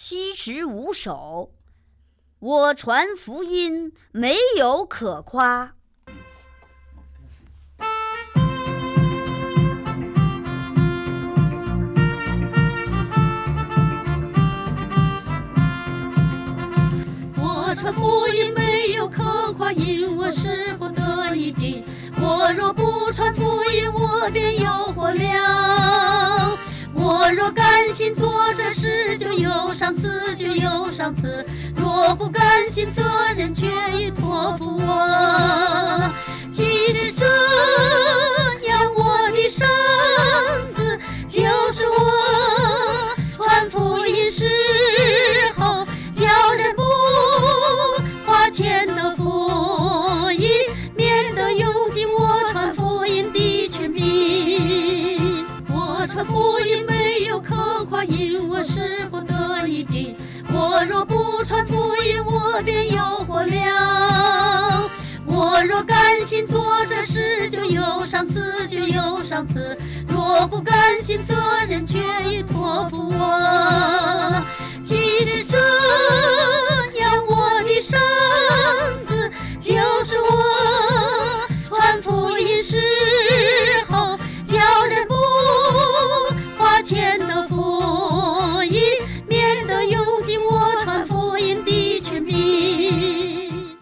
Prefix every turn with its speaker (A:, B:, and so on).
A: 七十五首。我传福音，没有可夸。
B: 我传福音没有可夸，因我是不得已的。我若不传福音，我便有祸了。我若甘心做这事，就有赏赐，就有赏赐；若不甘心，责任却已托付我。既是这样，我的生死就是我传福音时候叫人不花钱的福音，免得有尽我传福音的权柄。我传福音没有可夸，因我是不得已的。我若不传福音，我便有祸了。我若甘心做这事，就有赏赐，就有赏赐；若不甘心，责任却已托付我。既是这